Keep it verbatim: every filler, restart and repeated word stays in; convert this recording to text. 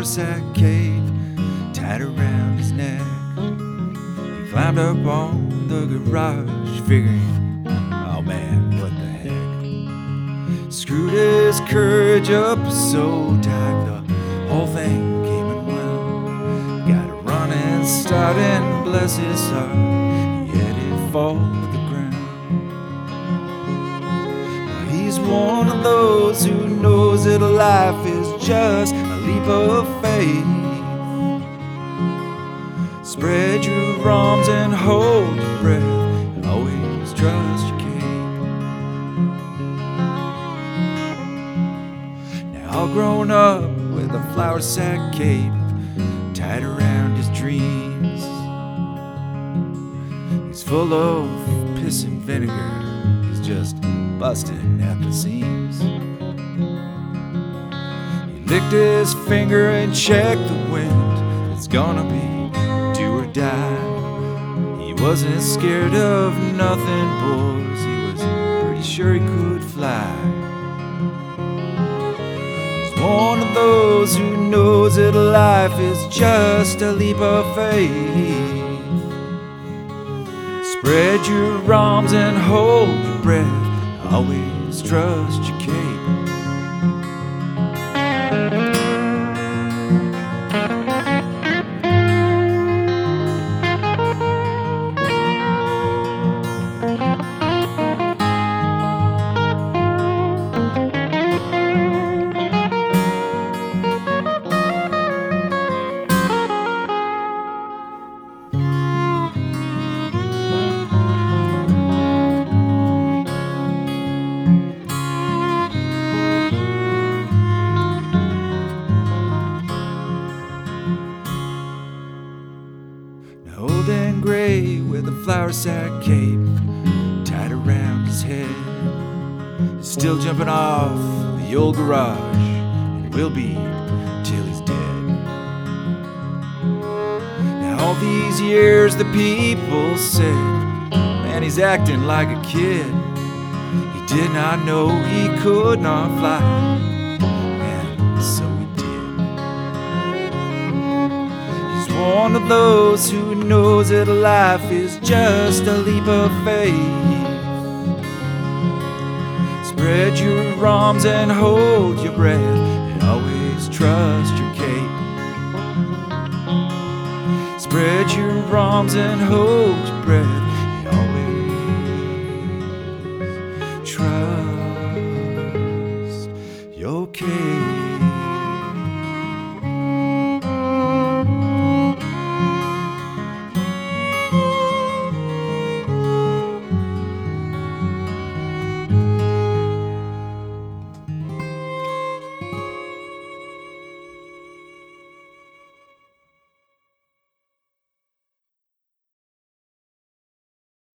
flour sack cape tied around his neck. He climbed up on the garage, figuring, oh man, what the heck. Screwed his courage up so tight, the whole thing came unwound. Got a running start and bless his heart, he headed for the ground. He's one of those who knows that life is just a leap of faith. Spread your arms and hold your breath, and always trust your cape. Now all grown up with a flour sack cape tied around his dreams, he's full of piss and vinegar, he's just busting at the seams. He licked his finger and checked the wind, it's gonna be do or die. He wasn't scared of nothing, boys, he was pretty sure he could fly. He's one of those who knows that life is just a leap of faith. Spread your arms and hold your breath, always trust your cape. Old and gray with a flour sack cape tied around his head, he's still jumping off the old garage, and will be till he's dead. Now all these years the people said, man, he's acting like a kid. He did not know he could not fly, and so he did. One of those who knows that life is just a leap of faith. Spread your arms and hold your breath, and always trust your cape. Spread your arms and hold your breath, and always trust